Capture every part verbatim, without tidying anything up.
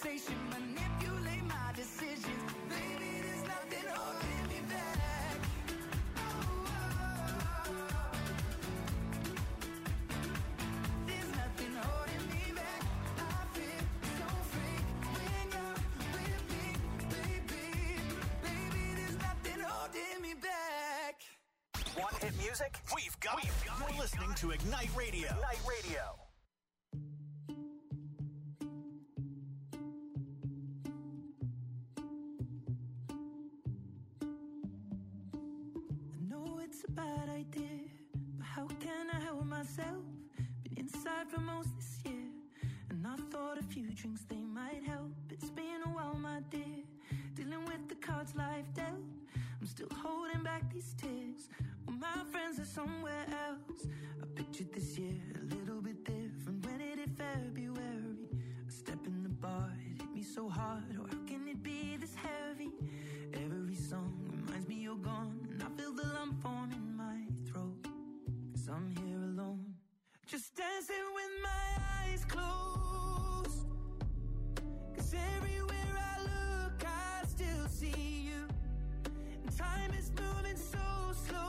conversation, manipulate my decisions. Baby, there's nothing holding me back. Oh, oh, oh. There's nothing holding me back. I feel so free when you're with me, baby. Baby, there's nothing holding me back. Want hit music? We've got it. You're listening to Ignite Radio. Ignite Radio. I know it's a bad idea, but how can I help myself? Been inside for most this year, and I thought a few drinks, they might help. It's been a while, my dear, dealing with the cards life dealt. I'm still holding back these tears. Well, my friends are somewhere else. I pictured this year a little bit different. When it hit February, a step in the bar, it hit me so hard. Oh, how can it be this heavy? Every song reminds me you're gone, and I feel the lump form in my throat. Cause I'm here alone, just dancing with my eyes closed. Cause everywhere I look, I still see you. And time is moving so slow,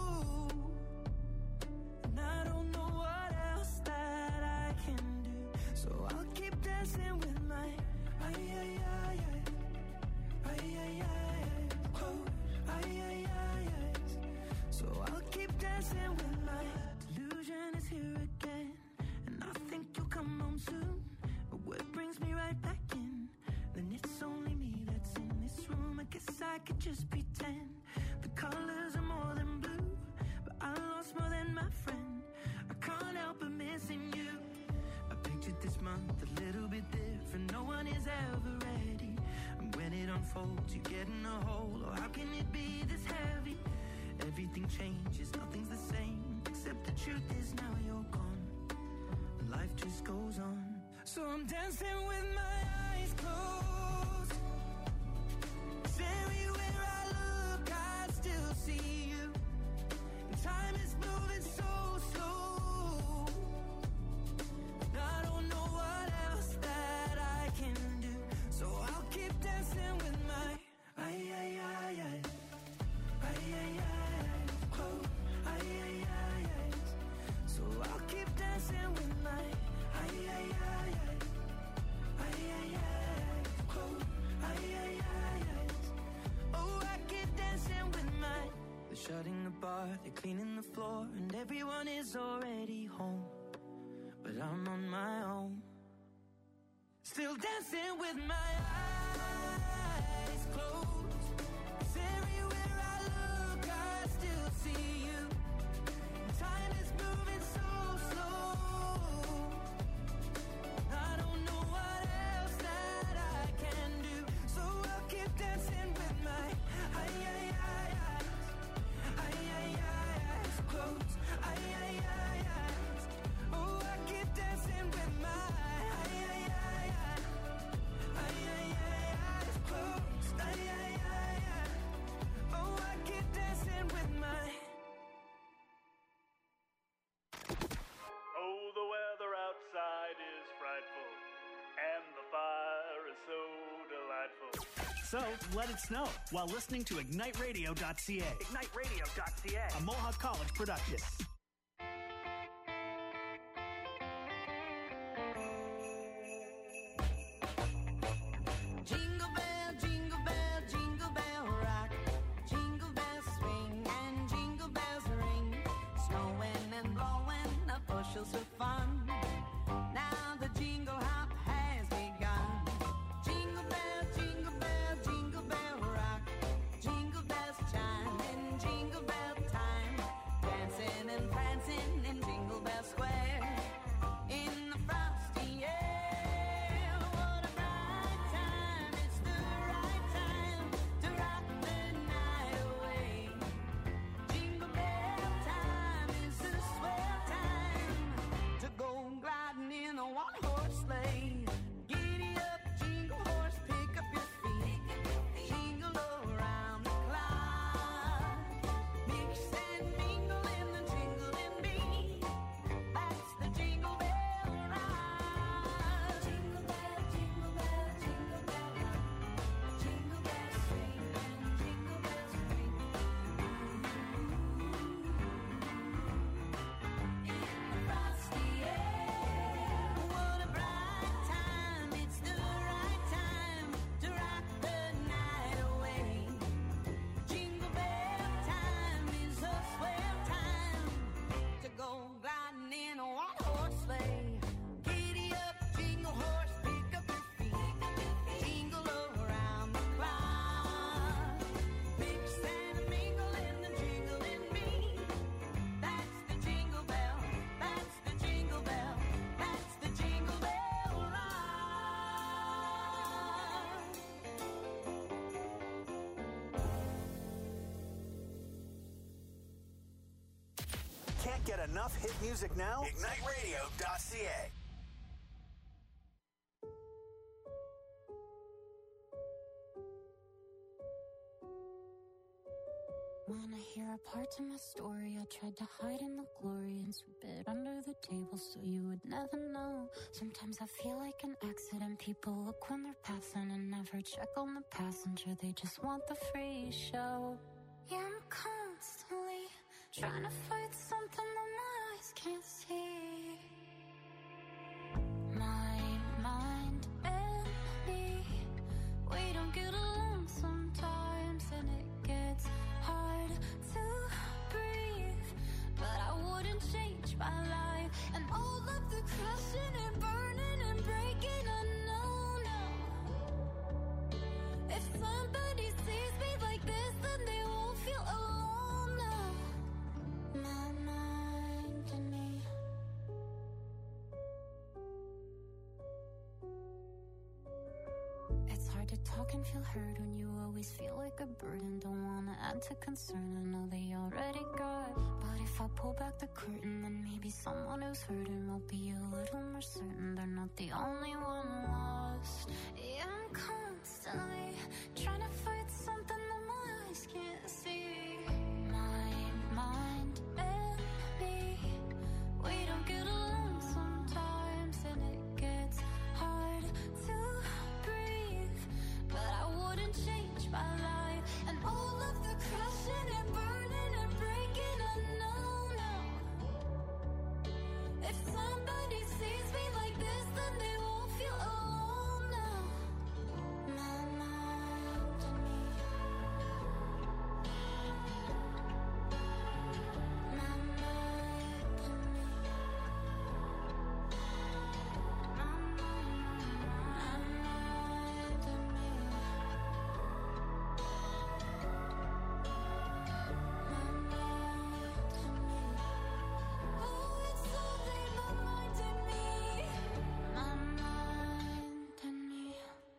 and I don't know what else that I can do. So I'll keep dancing with my ay, ay, ay, ay, ay, ay, ay, close, ay, ay, ay, ay. So I'll keep dancing with my delusion is here again, and I think you'll come home soon. But what brings me right back in? Then it's only me that's in this room. I guess I could just pretend the colors are more than blue, but I lost more than my friend. I can't help but missing you. I pictured this month a little bit different. No one is ever ready, and when it unfolds, you get in a hole. Oh, how can it be this heavy? Everything changes, nothing's the same, except the truth is now you're gone, and life just goes on. So I'm dancing with my eyes closed. 'Cause everywhere I look, I still see you. And time is moving so slow, and I don't know what else that I can do. So I'll keep dancing with my ay, ay, ay, ay, ay, ay, ay, close, ay, ay, ay, ay. So I'll keep dancing with my ay, ay, ay, ay, ay, ay, ay, close, ay, ay, ay, ay. Oh, I keep dancing with my. They're shutting the bar, they're cleaning the floor, and everyone is already home, but I'm on my own, still dancing with my eyes closed. 'Cause everywhere I look, I still see you. Time is moving so slow, I don't know what else that I can do. So I'll keep dancing with my ay, ay, ay, ay, ay, ay, ay, eyes closed, ay, ay, ay, ay. Oh, I keep dancing with my ay, ay, ay, ay, ay, ay, ay, eyes closed, ay, ay, ay, ay. Oh, I keep dancing with my. Oh, the weather outside is frightful, and the fire is so delightful. So let it snow while listening to ignite radio dot c a. ignite radio dot c a. A Mohawk College production. Jingle bell, jingle bell, jingle bell rock. Jingle bells swing and jingle bells ring. Snowing and blowing up bushels of fun. Now the jingle hop has begun. Jingle bell, jingle bell, jingle bell rock. Jingle bells chime in jingle bell time. Dancing and prancing in Jingle Bell Square. In the frosty air, what a bright time. It's the right time to rock the night away. Jingle bell time is the swell time to get enough hit music now? ignite radio dot c a. When I hear a part of my story, I tried to hide in the glory and sweep it under the table so you would never know. Sometimes I feel like an accident. People look when they're passing and never check on the passenger. They just want the free show. Yeah, I'm constantly trying to fight something that my eyes can't see. My mind and me, we don't get along sometimes, and it gets hard to breathe, but I wouldn't change my life. And all of the crashing and burning and breaking, I know now. If somebody sees me like this, then they won't feel alone now. My mind and me. It's hard to talk and feel heard when you always feel like a burden. Don't wanna add to concern, I know they already got. But if I pull back the curtain, then maybe someone who's hurting will be a little more certain they're not the only one lost. Yeah, I'm constantly trying to fight something that my eyes can't see. My mind and me, we don't get along sometimes, and it gets hard to breathe, but I wouldn't change my life. And all of the crashing and burning and breaking, I know now. If somebody sees me like this, then they won't feel alone now. My mind and me. My mind and me. My mind and me. Oh, it's all in my mind and me. My mind and me.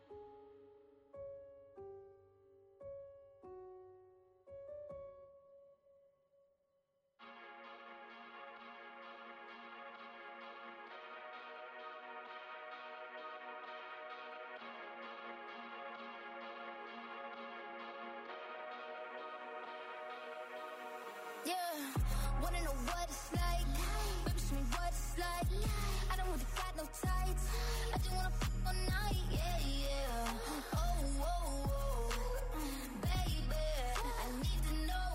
Yeah, wanna know what it's like? Baby, show me what it's like. I don't really got no tights. I just wanna f*** all night, yeah, yeah. Oh, oh, oh, baby, I need to know.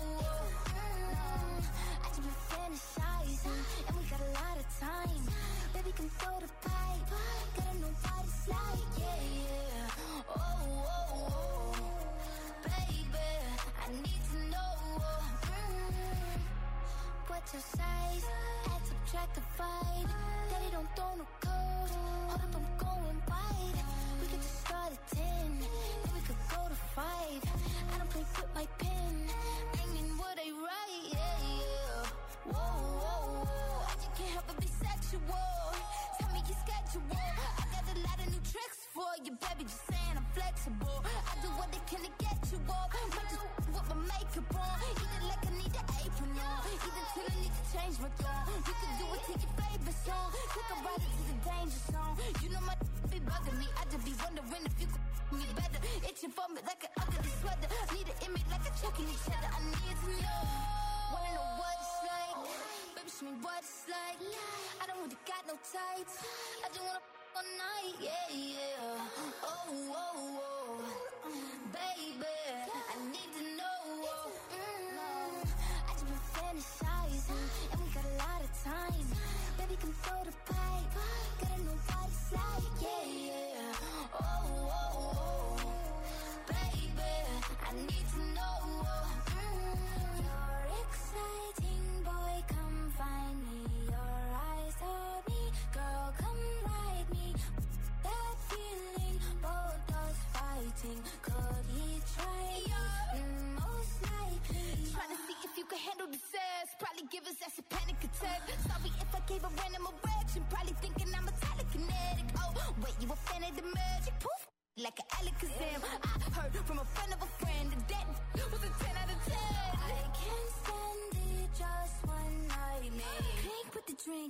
Mm, I just been fantasizing, and we got a lot of time. Baby, come throw the pipe. Gotta know what it's like, yeah, yeah. Oh, oh, oh, baby, I need to know. Mm, what's your size? Add, subtract, divide. Daddy don't throw no code. Hold up, I'm going wide. We could just start at ten, then we could go to five. I don't play with my pen. Bringing what I write, yeah, yeah. Whoa, whoa, whoa. I just can't help but be sexual. Tell me your schedule. I got a lot of new tricks for you, baby. Just saying I'm flexible. I do what they can to get you off. Might just with my makeup on. Eat it like I need an apron on. Eat it till I need to change my tone. You can do it to your favorite song. Take a ride into the danger zone. You know my be bugging me. I just be wondering if you could me better. Itching for me like an ugly sweater. Need an image like a chucking each other. I need to know. Wanna know what it's like? Baby, show me what it's like. I don't really got no tights. I just wanna f*** all night, yeah, yeah. Oh, oh, oh, baby, I need to know. Mm, I just been fantasizing, and we got a lot of time. Baby, come throw the pipe. Gotta know what it's like, yeah, yeah. Oh, oh, oh, baby, I need to know. Mm, you're exciting, boy, come find me. Your eyes on me, girl, come ride me. That feeling, both us fighting. Could he try me? Mm, most likely. Trying to see if you can handle the sass. Probably give us that's a panic attack. Sorry if I gave a random erection.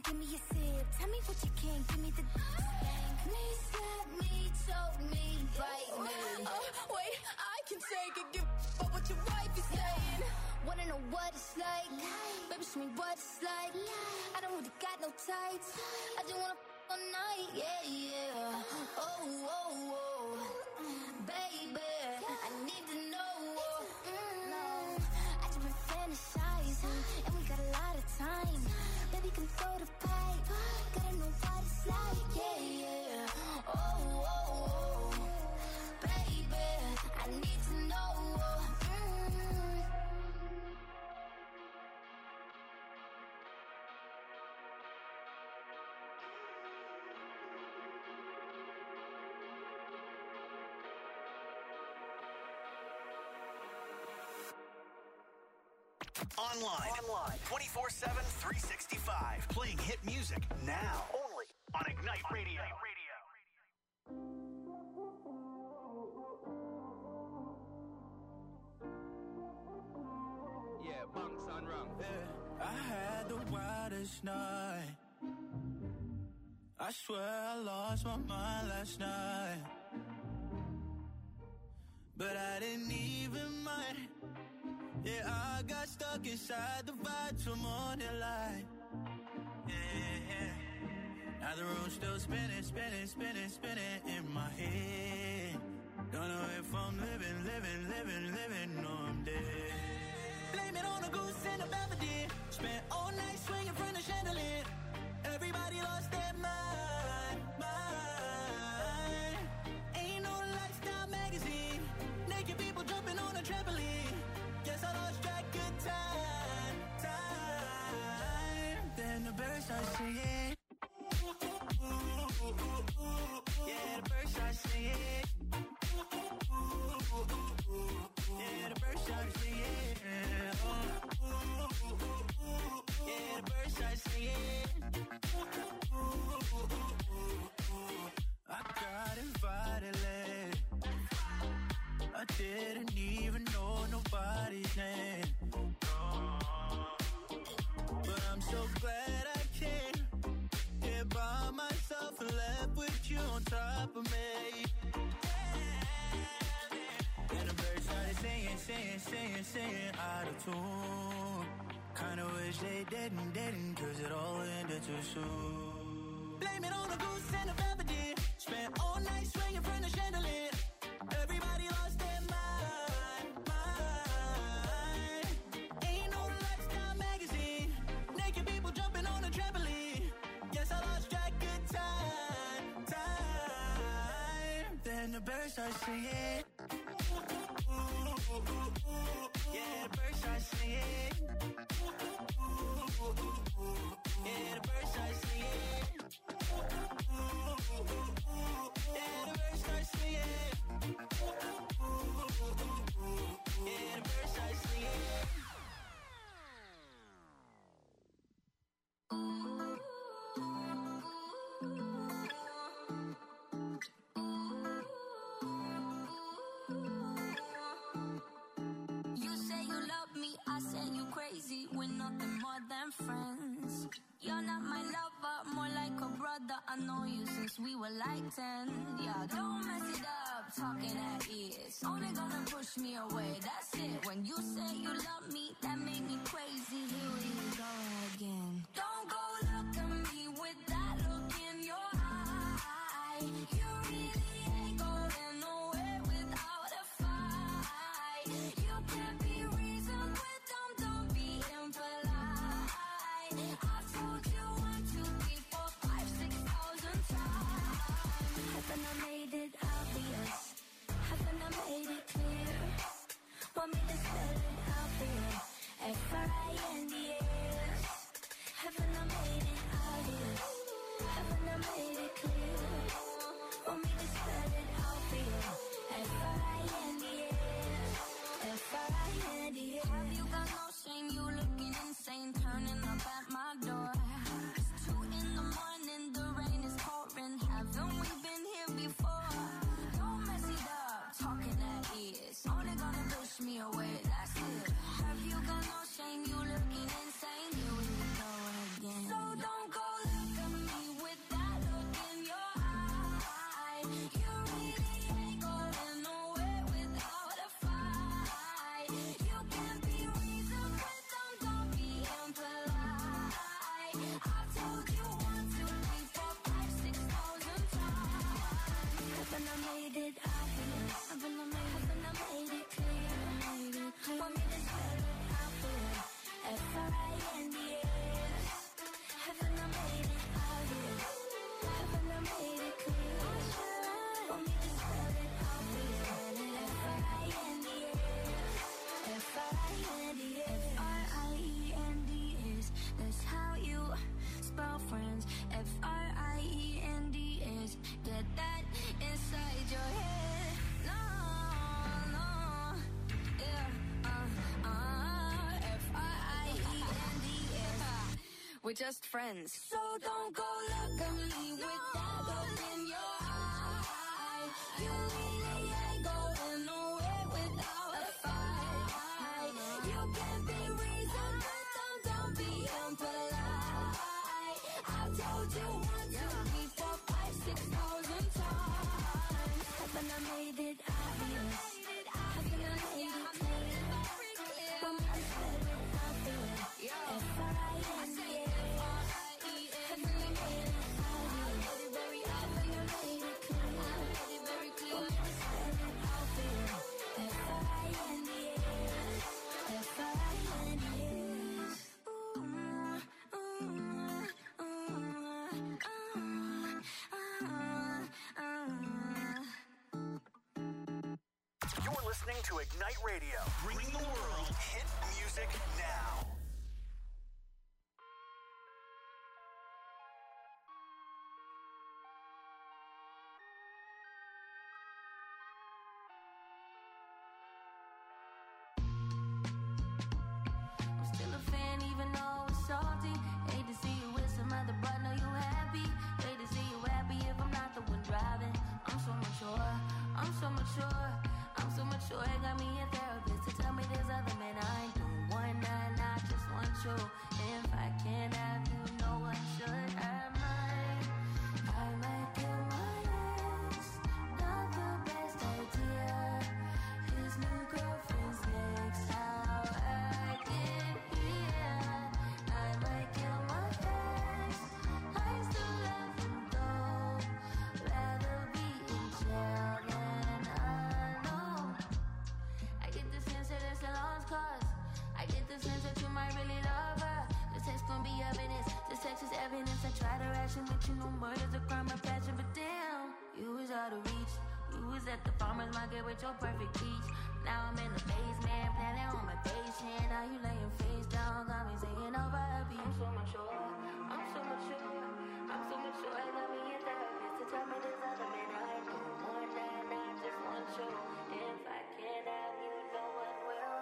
give me a sip. Tell me what you can, give me the thing. Please slap me, choke me, bite me. Oh, wait, I can take it, give up what your wife is saying. Wanna know what it's like? Baby, show me what it's like. I don't really got no tights. I just wanna f all night, yeah, yeah. Oh, oh, oh, baby, I need to know. Mm, I just been fantasizing, and we got a lot of time. Baby, come throw the pipe. Gotta know what it's like, yeah, yeah. Oh, oh, oh, baby, I need to know. Mm. Online. Online. twenty-four seven, three sixty-five. Playing hit music now. Only on Ignite Radio. Yeah, bunks on wrong. Yeah, I had the wildest night. I swear I lost my mind last night. But I didn't even mind. Yeah, I got stuck inside the vibes from morning light. Yeah, yeah. Now the room's still spinning, spinning, spinning, spinning in my head. Don't know if I'm living, living, living, living, or I'm dead. Blame it on a goose and a Belvedere. Spent all night swinging from the chandelier. Everybody lost their mind, mind. Ain't no lifestyle magazine. Naked people jumping on a trampoline. Guess I lost track of time, time. Then the birds start singing. Yeah, the birds start singing. Yeah, the birds start singing. Yeah, the birds start singing. I got invited late. I didn't even know nobody's name. But I'm so glad I came here by myself and left with you on top of me. And the birds started singing, singing, singing, singing out of tune. Kinda wish they didn't, didn't, cause it all ended too soon. Blame it on a goose and a Belvedere. Spent all night swinging from the chandelier. Everybody lost their mind, mind. Ain't no lifestyle magazine. Naked people jumping on a trampoline. Guess I lost track of time, time. Then the birds start singing. Yeah, the birds start singing. Yeah, the birds start singing. Yeah, the birds start singing. Yeah, the birds start singing. You say you love me, I say you crazy. We're nothing more than friends. You're not my lover, more like a brother. I know you since we were like ten. Yeah, don't mess it up, talking at ears. Only gonna push me away, that's it. When you say you love me, that made me crazy. Here we go again. Don't go look at me with that look in your eye. You really ain't going nowhere without a fight. You can't be reasoned with them, don't be impolite. I've told you one, two, three, four, five, six thousand times. Haven't I made it obvious? Haven't I made it clear? Want me to spell it out for you? F R I N D S. We're just friends. So don't go look at me with that look in your eye. You really ain't going nowhere without a fight. You can be reasoned, but don't, don't be impolite. I've told you one, two, three, four, five, six thousand times. Haven't I made it obvious? Haven't I made it clear? Want me to say what I feel? F R I N D S. You're listening to Ignite Radio, bringing the world hit music now. I'm still a fan even though it's salty. Hate to see you with some other, but know you happy. Hate to see you happy if I'm not the one driving. I'm so mature, I'm so mature, I'm so mature. It got me a therapist to tell me there's other men I ain't doing one night, I just want you. If I can't have you, no one should. I might, I might kill my ex. Not the best idea. His new girlfriend's next. How I get here. I might kill my ex. I still love him though. Rather be in jail than alone. I get the sense that it's a lost cause. I get the sense that you might really love her. This text gon' be evidence. This text is evidence. I try to ration with you. No murder's a crime of passion, but damn, you was out of reach. You was at the farmer's market with your perfect peach. Now I'm in the basement, planning on my patient. Now you laying face down, got me singing over a beat. I'm so mature, I'm so mature, I'm so mature. I got me a therapist to tell me there's other men I ain't doing one night, I just want you. If I can't have you, no one will.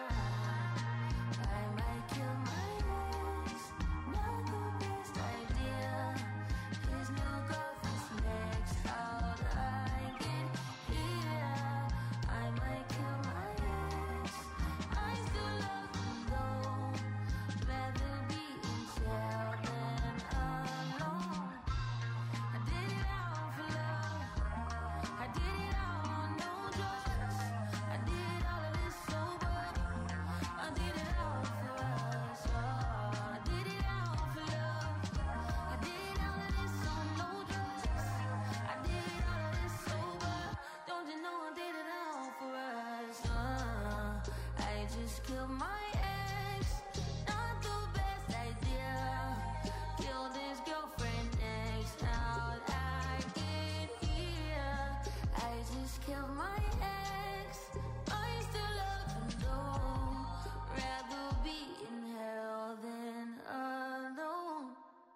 I might kill my ex, not the best idea. His new girlfriend's next. How'd I get here? I might kill my ex. I still love him though. Rather be in jail than alone. I did it all for love. I did it all on no drugs. I did all of this sober. I did it all for us. Oh, I did it all for love. I did all of this on no drugs. I did all of this sober. Don't you know I did it all for us? Uh, I just killed my ex. Not the best idea. Killed his girlfriend next. How'd I get here? I just killed my ex. I still love him though. Rather be in hell than alone.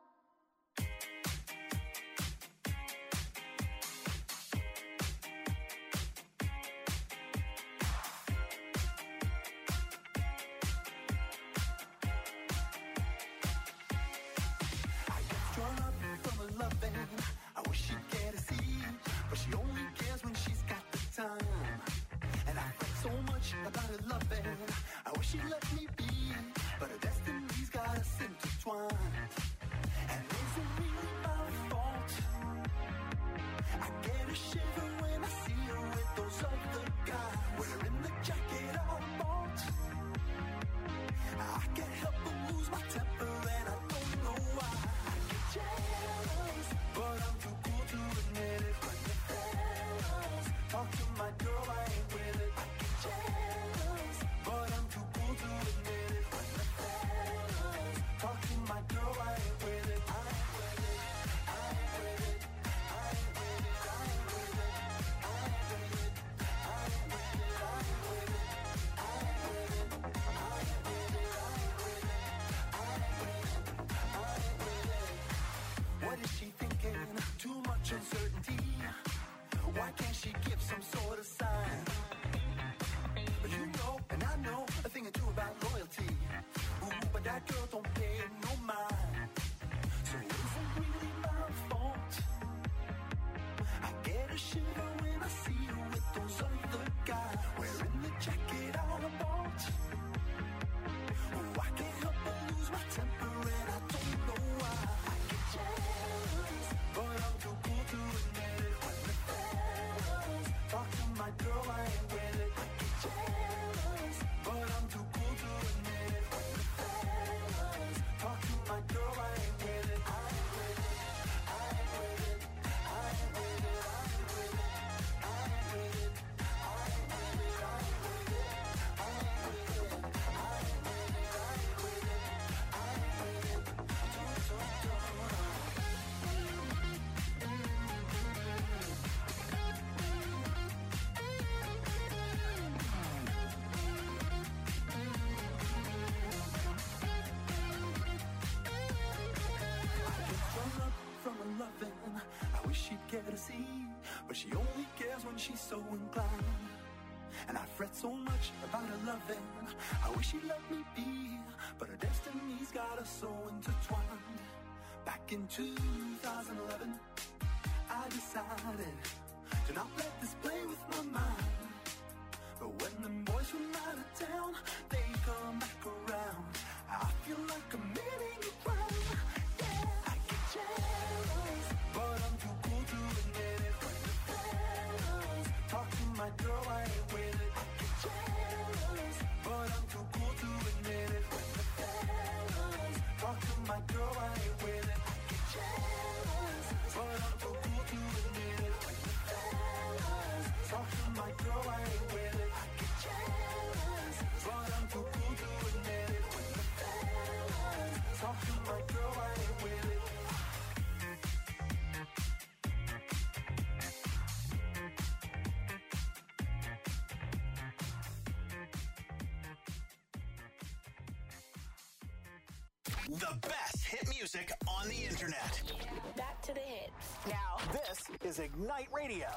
Drawn up from a loving, I wish she'd get a see, but she only cares when she's got the time. And I think so much about her loving, I wish she'd let me be, but her destiny's got us intertwined. And is it really my fault? I get a shiver when I see her with those other guys, wearing the jacket I bought. I can't help but lose my temper and I don't know why. I get jealous, but I'm too cool to admit it. When the fellas talk to my girl, I ain't with it. I get jealous, but I'm too cool to admit it. When the fellas talk to my girl, I ain't with it. I ain't with it. I ain't with it. I ain't with it. I ain't with it. I ain't with it. I ain't with it. I ain't with it. I ain't with it. I ain't with it. I ain't with it. I ain't with it. I ain't with it. What is she thinking? Too much uncertainty. Why can't she give some sort of sign? But you know, and I know a thing or two about loyalty. Ooh, but that girl don't pay no mind. but she only cares when she's so inclined. And I fret so much about her loving. I wish she'd let me be, but her destiny's got us so intertwined. Back in two thousand eleven, I decided to not let this play with my mind. But when the boys from out of town, they come back around, I feel like I'm committing a crime. Yeah, I get jealous, but I'm too cool to admit it. When the fellas talk to my girl, I ain't with it. I get jealous, but I'm too cool to admit it. When the fellas talk to my girl, I ain't with it. I get jealous, but I'm too cool to admit it. When the fellas talk to my girl, I ain't with it. I get jealous, but I'm too cool to admit it. When the fellas talk to my girl, I ain't with it. The best hit music on the internet. Back to the hits. Now, this is Ignite Radio.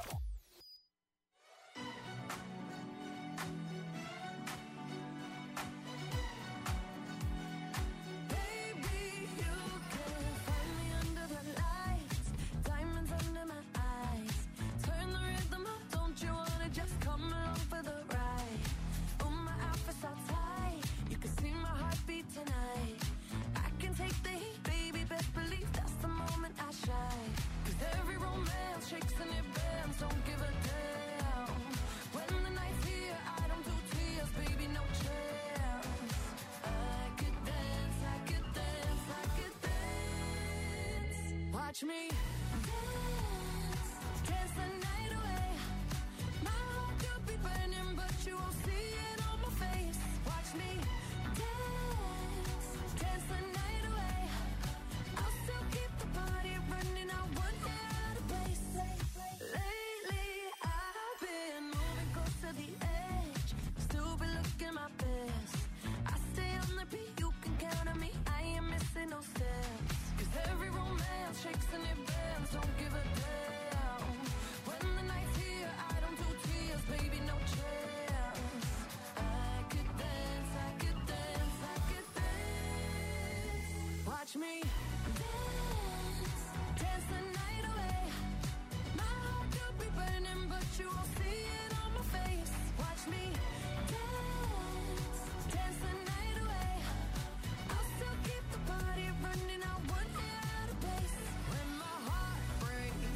Baby, you can find me under the lights, diamonds under my eyes. Turn the rhythm up, don't you wanna just come along for the ride? Oh, my outfit's all tight, you can see my heartbeat tonight. I can take the heat, baby, best believe that's the moment I shine. 'Cause every romance shakes and it bends, don't give a damn. When the night's here, I don't do tears, baby, no chance. I could dance, I could dance, I could dance. Watch me dance, dance the night away. My heart could be burning, but you won't see it on my face. Watch me dance, dance the night away. I'll still keep the party running, I won't get out of place. Lately, I've been moving close to the edge, still be looking my best. I stay on the beat, you can count on me, I ain't missing no steps. 'Cause every romance shakes and it bends, don't give a damn. When the night's here, I don't do tears, baby, no chance. I could dance, I could dance, I could dance. Watch me dance, dance the night away. My heart could be burning, but you won't see it on my face. Watch me dance, dance the night away. I'll still keep the party running, I won't get out of place. When my heart breaks,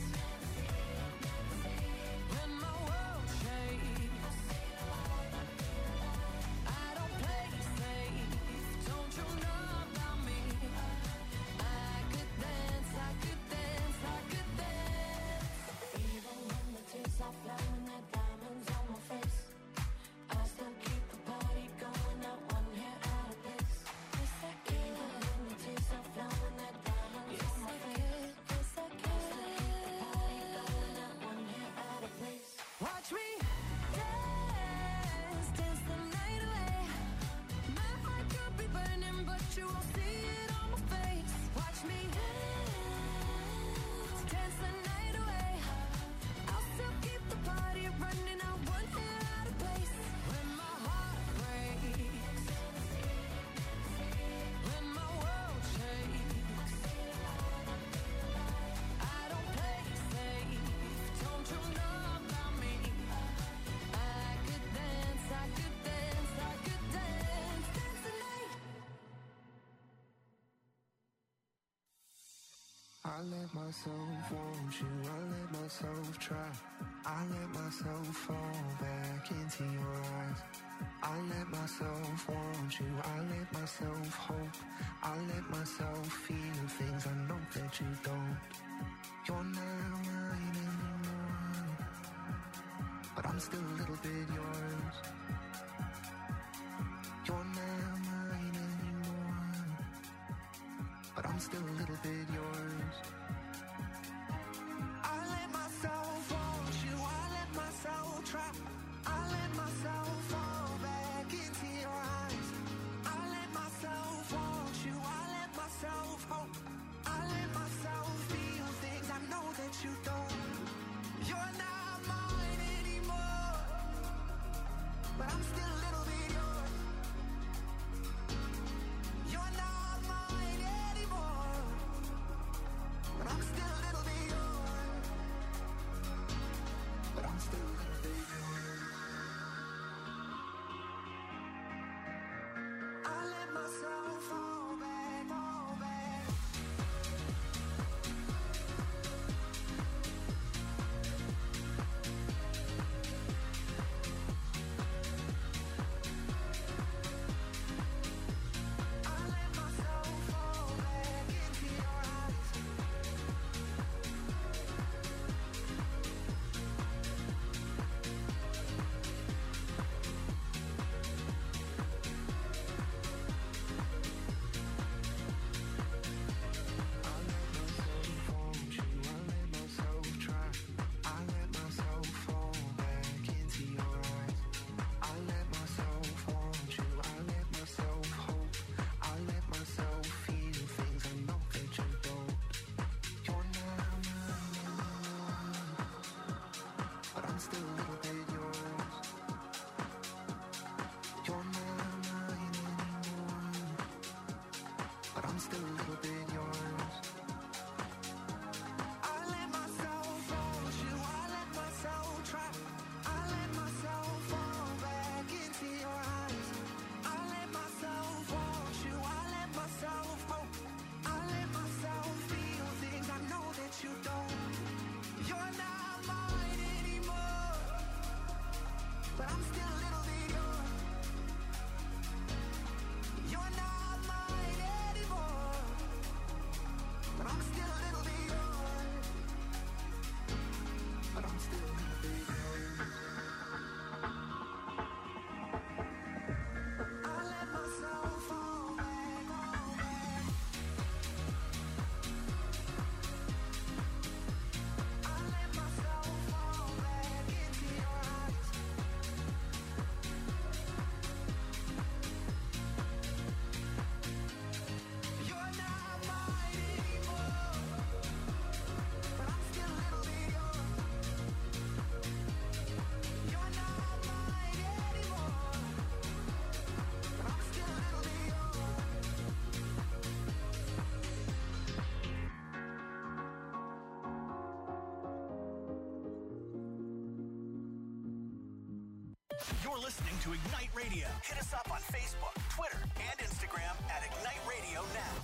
when my world shakes, I don't play safe, don't you know about me? I could dance, I could dance, I could dance. Even when the tears are flowing, the diamonds on my face, I still keep the party going, not one hair out of place. Yes, I can. Even when the tears are flowing, the diamonds on my face, yes, I can. Still keep the party going, not one hair out of place. Watch me dance, dance the night away. My heart could be burning, but you won't see it on my face. Watch me dance, dance the night away. I'll still keep the party running, I won't get out of place. When my heart breaks, when my world shakes, I don't play safe, don't you know about me? I could dance, I could dance, I could dance, dance the night. I let myself want you, I let myself try. I let myself fall back into your eyes. I let myself want you, I let myself hope. I let myself feel things I know that you don't. You're not mine anymore, but I'm still a little bit yours. You're not mine anymore, but I'm still a little bit yours. I let myself want you, I let myself try. I let myself fall back into your eyes. I let myself want you, I let myself hope. I let myself feel things I know that you don't. I'm still a little bit yours. You're not mine anymore, but I'm still a little bit yours. But I'm still a little bit yours. I let myself fall back, fall back. I let myself fall back into your eyes. I let myself want you, I let myself try. I let myself fall back into your eyes. I let myself want you, I let myself hope. I let myself feel things I know that you don't. You're not mine anymore, but I'm still a little bit yours. You're not mine anymore, but I'm still a little bit yours. I let myself want you, I let myself try. I let myself fall back into your eyes. I let myself want you, I let myself hope. I let myself feel things I know that you don't. You're not mine anymore, but I'm still a little bit yours. You're not mine anymore, but I'm still a little bit yours. But I'm still a little bit yours. I let myself fall back, fall back. I let myself fall back into your eyes. You're not mine anymore, but I'm still a little bit yours. You're not mine anymore, but I'm still a little bit yours. You're listening to Ignite Radio. Hit us up on Facebook, Twitter, and Instagram at Ignite Radio Now.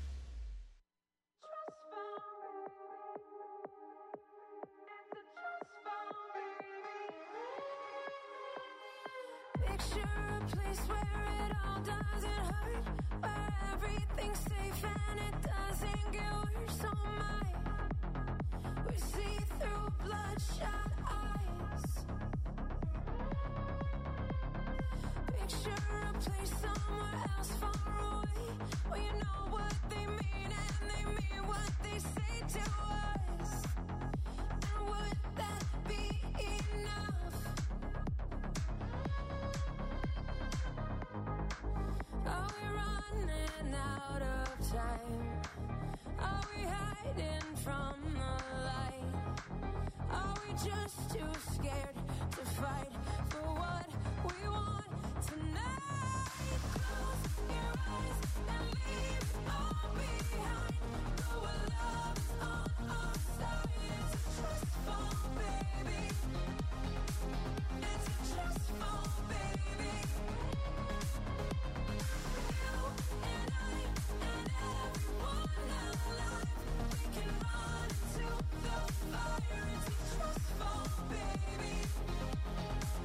Picture a place where it all doesn't hurt, where everything's safe and it doesn't get worse. Oh my, we see through bloodshot eyes. Picture a place somewhere else far away, where you know what they mean and they mean what they say to us. And would that be enough? Are we running out of time? Are we hiding from the light? Are we just too scared to fight for what we want tonight? Close your eyes and leave it all behind. Know our love's on our side. It's a trust fall, baby. It's a trust fall, baby. You and I and everyone alive, we can run into the fire. It's a trust fall, baby.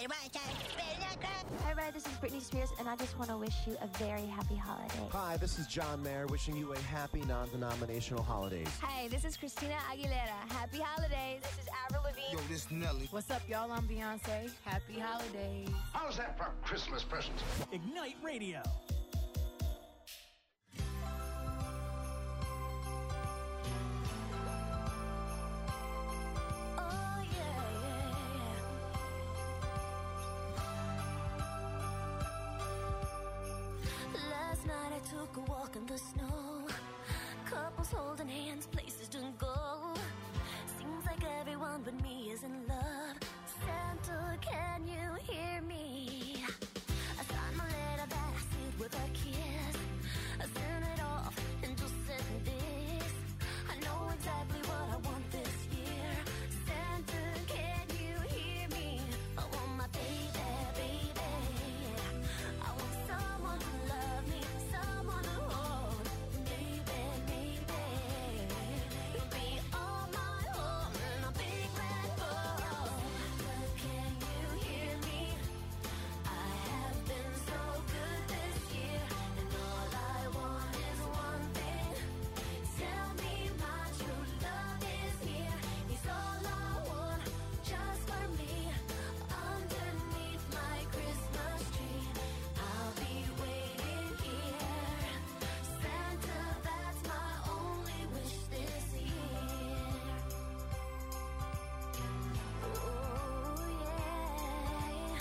Hi, everybody, this is Britney Spears, and I just want to wish you a very happy holiday. Hi, this is John Mayer, wishing you a happy non-denominational holidays. Hi, this is Christina Aguilera. Happy holidays. This is Avril Lavigne. Yo, this is Nelly. What's up, y'all? I'm Beyonce. Happy holidays. How's that for Christmas presents? Ignite Radio. Last night I took a walk in the snow. Couples holding hands, places to go. Seems like everyone but me is in love. Santa, can you hear me? I signed my letter that I sealed with a kiss. I sent it off and just said this. I know exactly what I want this year. Santa, can you hear me? I want my baby, baby. I want someone to love me, someone to hold. Baby, baby. You'll be all my home in a big red bowl. Santa, can you hear me? I have been so good this year, and all I want is one thing. Tell me my true love is here. He's all I want, just for me. Underneath my Christmas tree, I'll be waiting here. Santa, that's my only wish this year. Oh, yeah.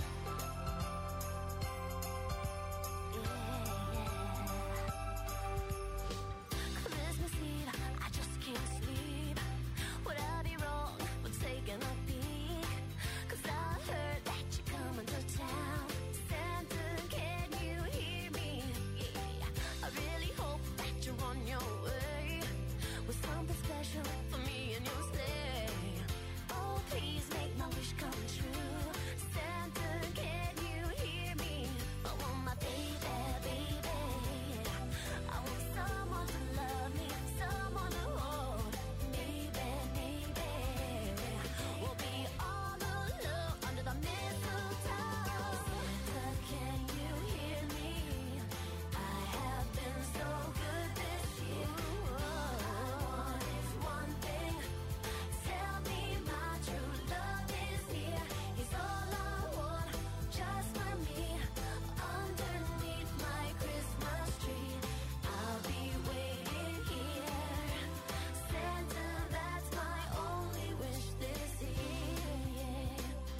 Christmas Eve, I just can't sleep. Would I be wrong for taking a peek? 'Cause I heard that you're coming to town. Santa, can you hear me? Yeah, I really hope that you're on your way with something special for me and your stay. Oh, please make my wish come true. Santa, can you hear me? I want my baby, baby. I want someone to love me, someone to hold. Maybe, maybe we'll be all alone under the mistletoe. Santa, can you hear me? I have been so good this year. All I want is one thing. Tell me my true love is here. He's all I want, just for me. Underneath my Christmas tree, I'll be waiting here. Santa, that's my only wish this year.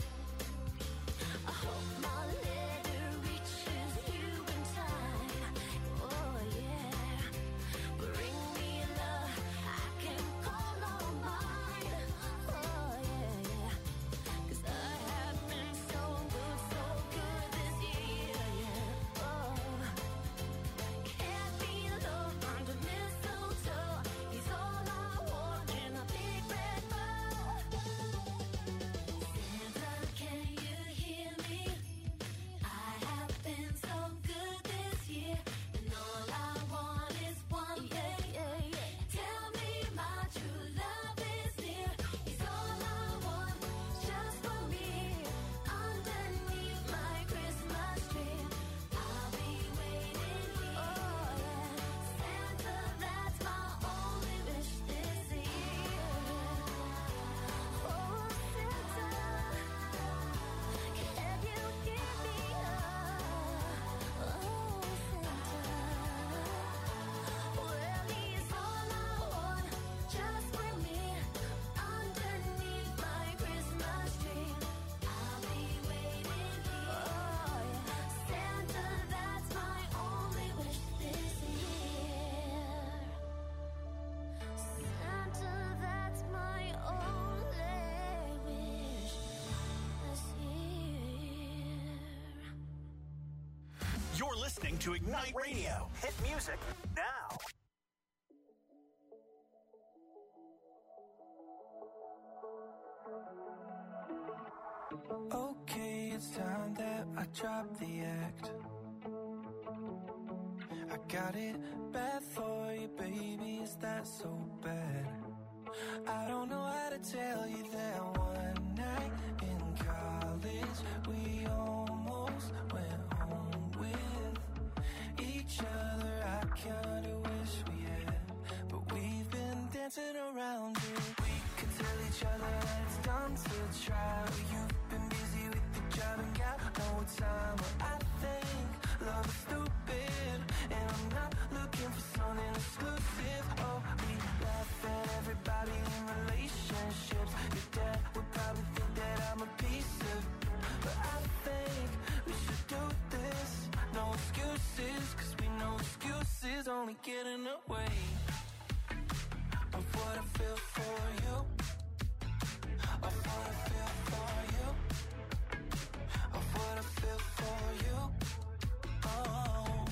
I hope my letter reaches you in time. Oh yeah, bring me love I can call on mine. Oh yeah, yeah. 'Cause I have been so good, so good this year. Yeah. Oh, can't be alone under mistletoe. He's all I want in a big red bowl. Santa, can you hear me? I have been so good this year, and all I want is one thing. Tell me my true love is near. He's all I want, just for me. Underneath my Christmas tree, I'll be waiting here. Oh yeah, Santa, that's my only wish this year. Oh Santa, can you hear me? Oh Santa, well he's all I want, just for me. Underneath my Christmas tree, I'll be waiting here. Oh yeah, Santa, that's my only wish this year. Santa, that's my only wish this year. You're listening to Ignite Radio. Hit music now. Okay, it's time that I drop the act. I got it bad for you, baby, is that so bad? I don't know how to tell you that one night in college dancing around it. We could tell each other that it's dumb to try. You've been busy with the job and got no time. But I think love is stupid, and I'm not looking for something exclusive. Oh, we laugh at everybody in relationships. Your dad would probably think that I'm a piece of, but I think we should do this. No excuses, cause we know excuses only get in the way of what I feel for you, of what I feel for you, of what I feel for you. Oh,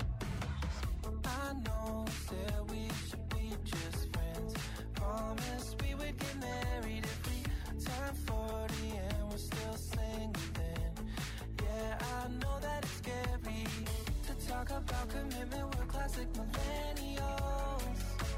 I know that we should be just friends. Promised we would get married if we turn forty and we're still single then. Yeah, I know that it's scary to talk about commitment, we're classic millennials.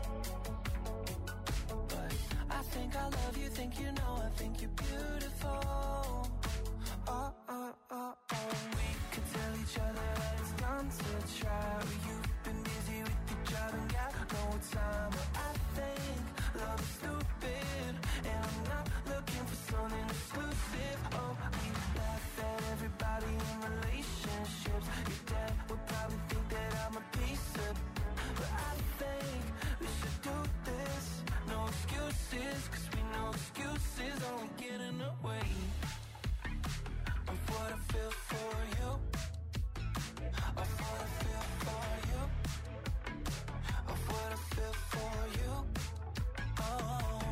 But I think I love you, think you know, I think you're beautiful. Oh, oh, oh, oh. We could tell each other that it's dumb to try. You've been busy with your job and got no time. But I think love is stupid, and I'm not looking for something exclusive. Oh, we laugh at everybody in relationships. Your dad would probably think that I'm a piece of, but I think we should do this. No excuses, cause we know excuses only get in the way of what I feel for you, of what I feel for you, of what I feel for you. Oh,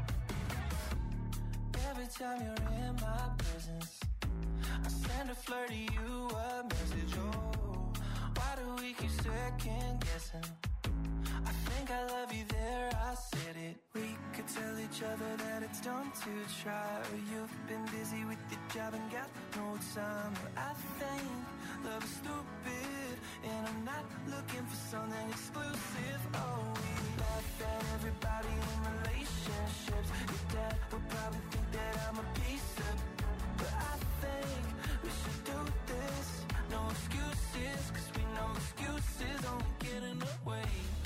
every time you're in my presence, I send a flirt to you a message. Oh, why do we keep second guessing? I think I love you there, I said it. We could tell each other that it's dumb to try. Or you've been busy with your job and got no time. But I think love is stupid, and I'm not looking for something exclusive. Oh, we laugh at everybody in relationships. Your dad would probably think that I'm a piece of, but I think we should do this. No excuses, cause we know excuses only get in the way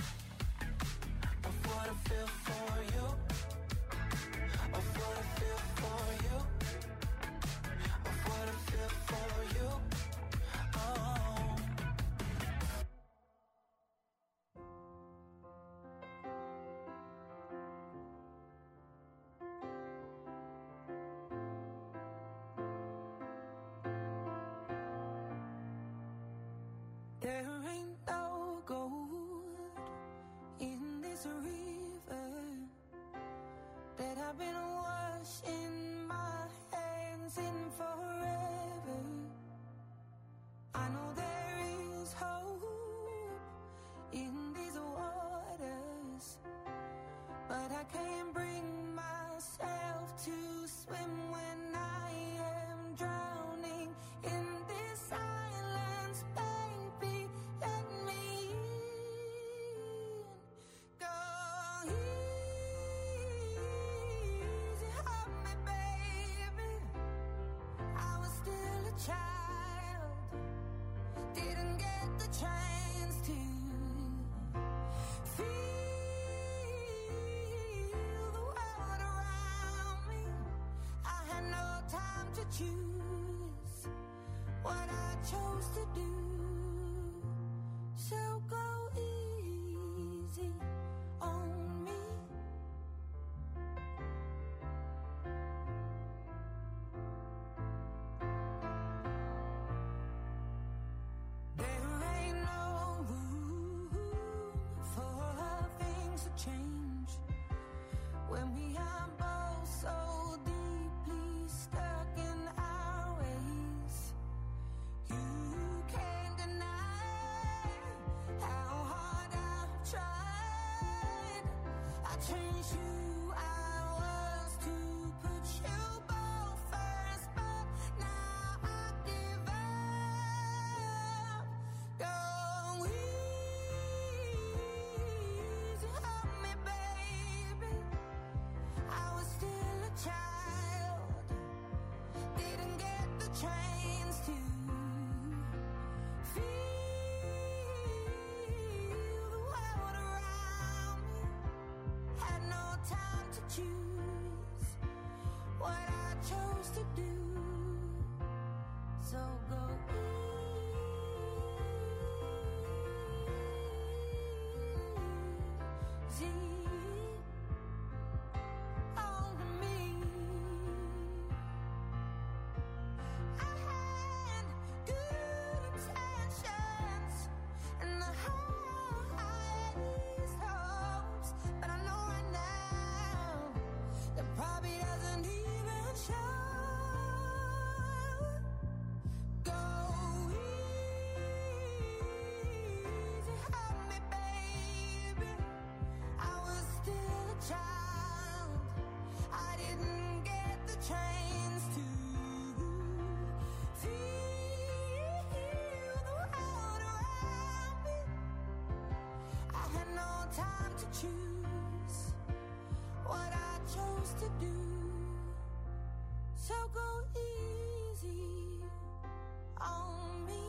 of what I feel for you, of what I feel for you, of what I feel for you. Oh, there ain't no gold in this river that I've been washing my hands in forever. I know there is hope in these waters, but I can't bring myself to swim when I am drowning in this silence. Baby, let me in. Go easy on me, baby. I was still a child, didn't get the chance to feel the world around me. I had no time to choose what I chose to do. So go easy on me. There ain't no room for things to change when we are both so deeply stuck in our ways. You can't deny how choose what I chose to do. So go easy on me.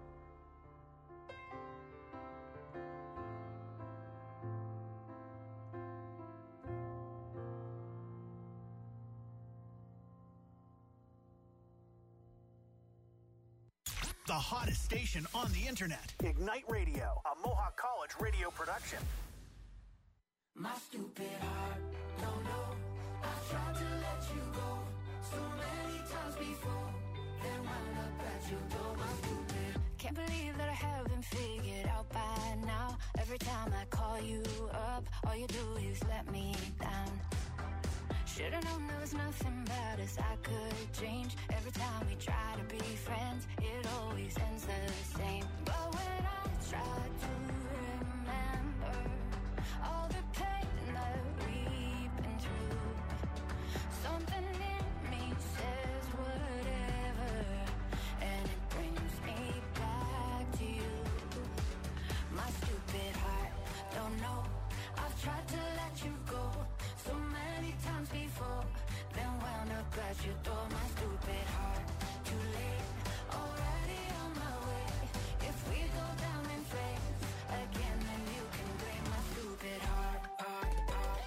The hottest station on the internet. Ignite Radio, a Mohawk College radio production. My stupid heart, don't know. I've tried to let you go so many times before. Then wound up at your door, my stupid. Can't believe that I haven't figured out by now. Every time I call you up, all you do is let me down. Should've known there was nothing about us I could change. Every time we try to be friends, it always ends the same. But when I try to remember all the pain that we've been through, something in me says whatever, and it brings me back to you. My stupid heart, don't know. I've tried to let you go so many times before, then wound up at your door. My stupid heart, too late, already on my way. If we go down in flames again, then you can blame my stupid heart, heart, heart.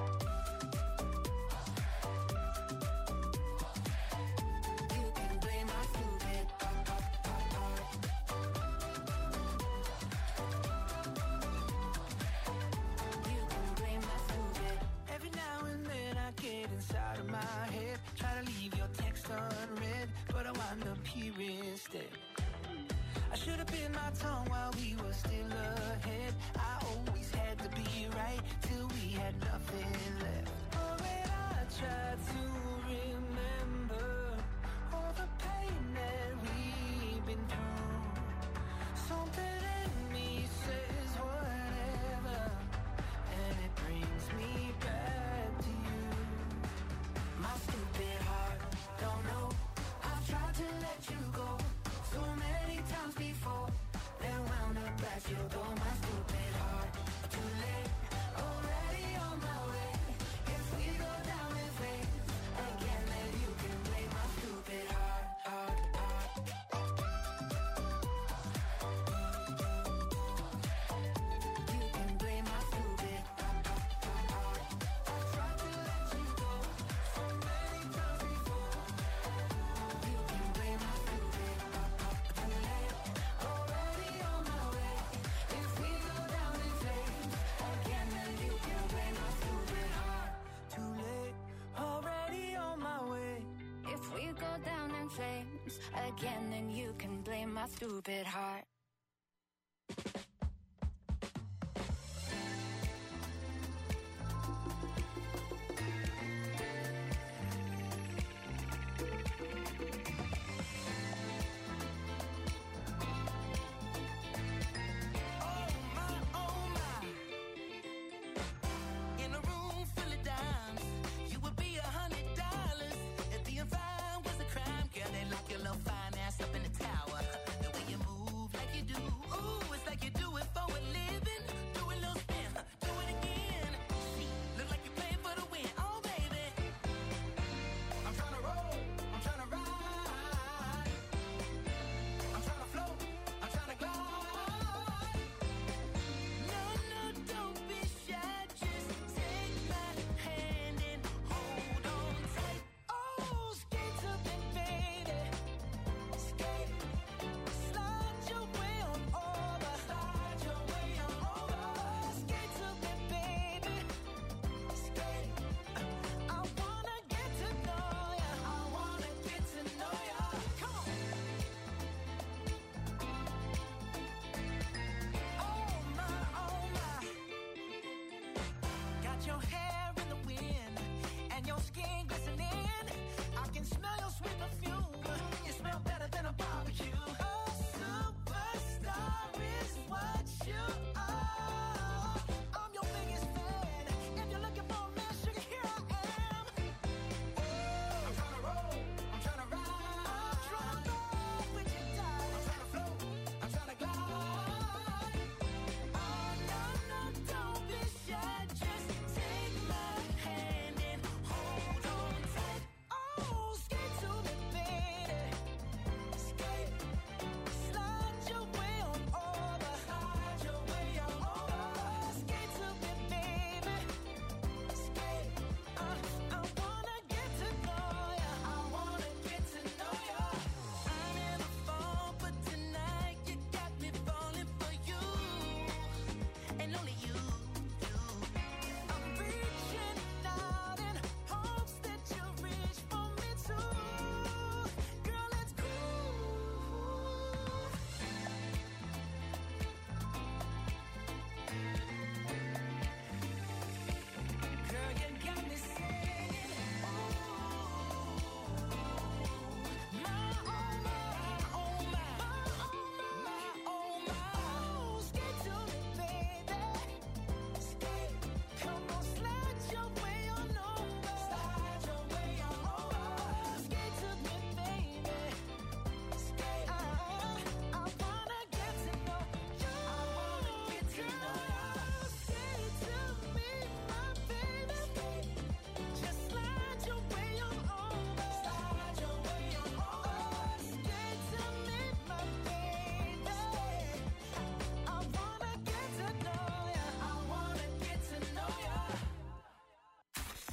You can blame my stupid heart, heart, heart. You can blame my stupid. Every now and then I get inside of my head, try to leave your text unread, but I wind up here instead. I should have bit my tongue while we were still ahead. I always had to be right till we had nothing left. Oh, when I tried to remember all the pain that we've been through, something in me says whatever, and it brings me back to you. My stupid heart, don't know. I've tried to let you go so many times before, then wound up at your door. My stupid heart, too late, already on my way. If we go down in flames again, then you can blame my stupid heart, heart, heart. You can blame my stupid heart, heart, heart. I've tried to let you go so many times before. You can blame my stupid heart, heart. Too late, already on my way. If we go down in flames again, then you can blame my stupid heart. Too late, already on my way. If we go down in flames again, then you can blame my stupid heart. Oh my, oh my. In a room full of dimes, you would be a hundred dollars. If being fine was a crime, girl, they lock your little fine ass up in the tower. The way you move like you do, ooh, it's like you do it for a living. Do a little spin, do it again. See, look like you play for the win. Oh baby, I'm tryna roll, I'm tryna ride, I'm tryna float, I'm tryna glide. No, no, don't be shy, just take my hand and hold on tight. Oh, skate to me, baby, skate, slide your way on over, slide your way on over. Skate to me, baby, skate. I wanna get to know ya, I wanna get to know ya. Come on. Oh my, oh my. Got your hair in the wind and your skin glistening. I can smell your sweet perfume. You smell better than a barbecue. A superstar is what you are. I'm your biggest fan. If you're looking for a man, sugar, here I am. I'm tryna roll, I'm tryna ride, I'm tryna roll with you tight. I'm tryna float, I'm tryna glide. Oh no, no, don't be shy.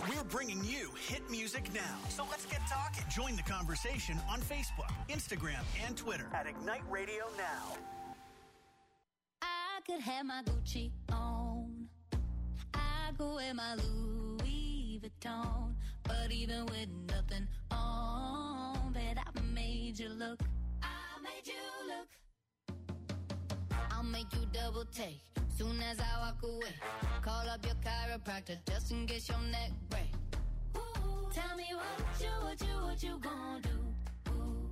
We're bringing you hit music now. So let's get talking. Join the conversation on Facebook, Instagram, and Twitter at Ignite Radio Now. I could have my Gucci on. I could wear my Louis Vuitton. But even with nothing on, bet I made you look. I made you look. I'll make you double take soon as I walk away. Call up your chiropractor just in case your neck break. Ooh, tell me what you, what you, what you gonna do. Ooh.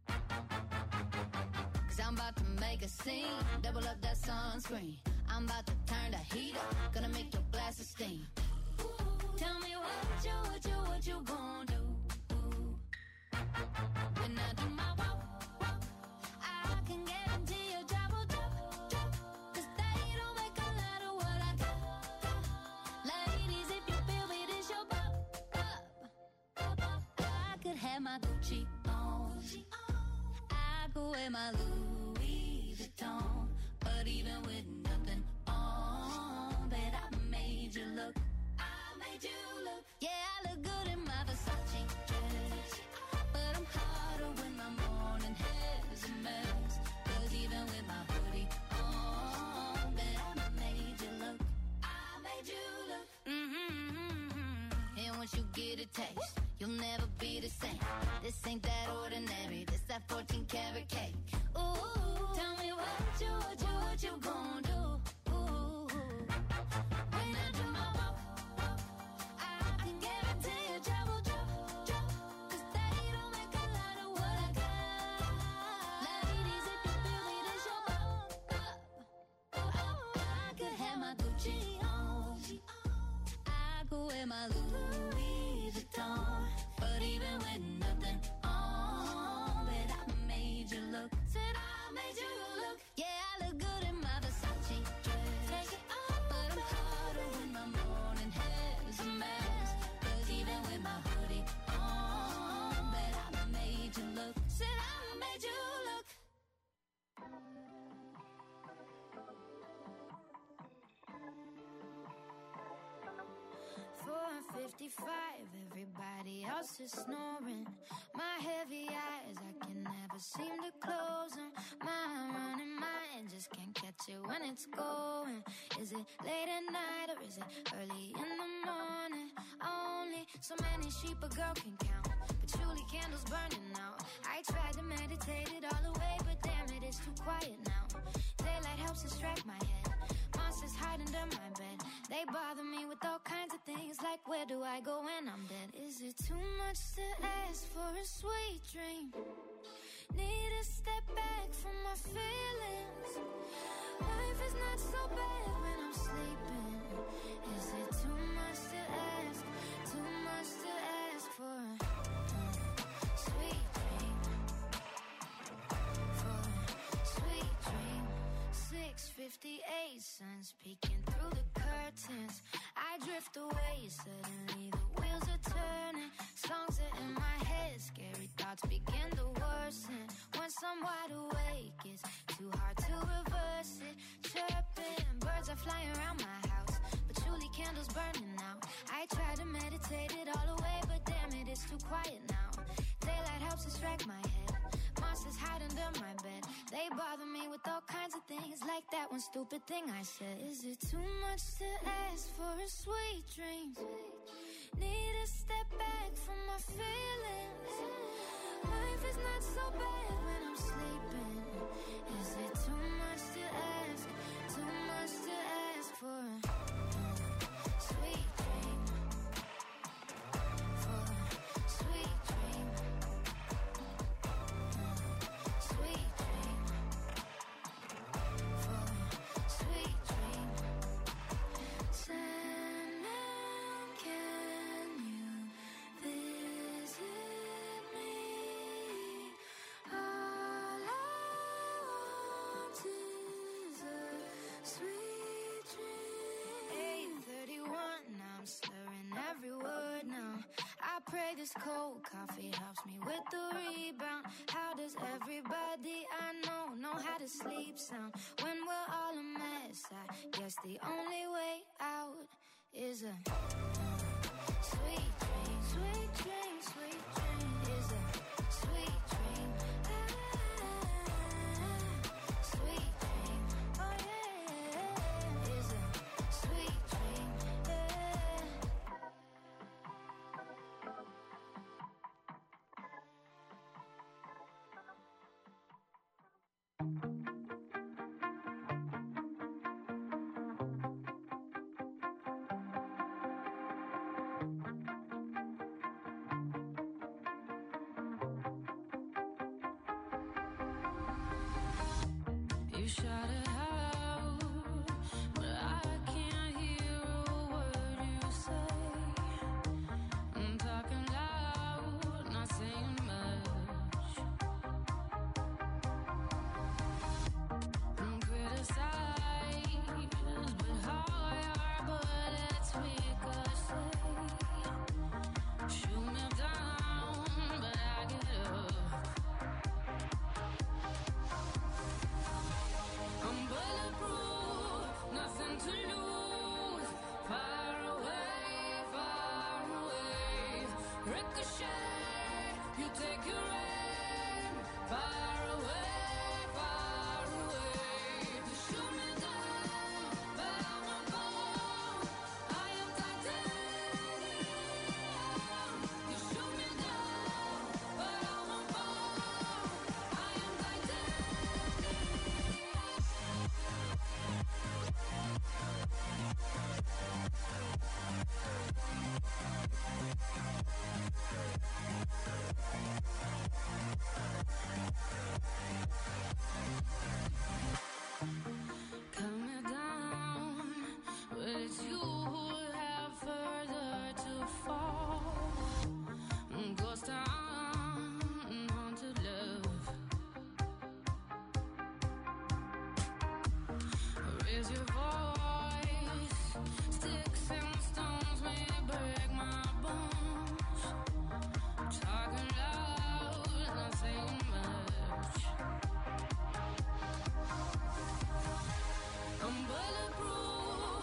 Cause I'm about to make a scene. Double up that sunscreen. I'm about to turn the heat up. Gonna make your glasses steam. Ooh, tell me what you, what you, what you gonna do. Ooh. When I do my walk, walk, I can guarantee your job will drop, drop. Cause they don't make a lot of what I got, got. Ladies, if you feel me, this your pop, pop, pop. I could have my Gucci on. I could wear my Louis Vuitton. But even with nothing on, bet I made you look. I made you look. Yeah, I look good in my Versace dress. But I'm hotter when my morning hair's a mess. Cause even with my hoodie on, bet I made you look. I made you look. Mm-hmm. And once you get a taste, you'll never be the same. This ain't that ordinary. This that fourteen karat cake. Ooh, tell me what you, what you, what you gonna do. Ooh, when I do my walk, walk, I can guarantee your job will drop, drop. Cause they don't make a lot of what I got. Ladies, if you feel me, this your pop, pop, pop. I could have my Gucci on. I could wear my Louis Vuitton. But even with nothing on, bet I made you look. Said I made you look. Yeah, I look good in my Versace dress. Take it off, but I'm hotter when my morning hair's a mess. Cause even with my hoodie on, bet I made you look. Said I made you look. four fifty-five, everybody else is snoring. My heavy eyes, I can never seem to close them. My running mind just can't catch it when it's going. Is it late at night or is it early in the morning? Only so many sheep a girl can count, but truly candles burning out. I tried to meditate it all away, but damn it, it's too quiet now. Daylight helps distract my head. Monsters hide under my bed. They bother me with all kinds of things, like where do I go when I'm dead? Is it too much to ask for a sweet dream? Need to step back from my feelings. Life is not so bad when I'm sleeping. Is it too much to ask? Too much to ask for a uh, sweet dream? For a sweet dream. six fifty-eight, sun's peeking through the curtains. I drift away, suddenly the wheels are turning. Songs are in my head, scary thoughts begin to worsen. Once I'm wide awake, it's too hard to reverse it. Chirping, birds are flying around my house, but truly candles burning out. I try to meditate it all away, but damn it, it's too quiet now. Daylight helps distract my head. Monsters hide under my bed. They bother me with all kinds of things, like that one stupid thing I said. Is it too much to ask for a sweet dream? Need to step back from my feelings. Life is not so bad when I'm sleeping. Is it too much to ask? Too much to ask for a uh, sweet dream? For a sweet dream. Sweet dream. For a sweet dream. Sandman, can you visit me? All I want is a sweet dream. eight thirty-one, I'm slurring every word now. I pray this cold coffee helps me with the rebound. How does everybody I know know how to sleep sound when we're all a mess? I guess the only way out is a uh, sweet shout it out, but I can't hear a word you say. I'm talking loud, not saying much. I'm criticized, but how your bullets ricochet. Shoot me down, but I get up. I'm bulletproof, nothing to lose. Far away, far away. Ricochet, you take your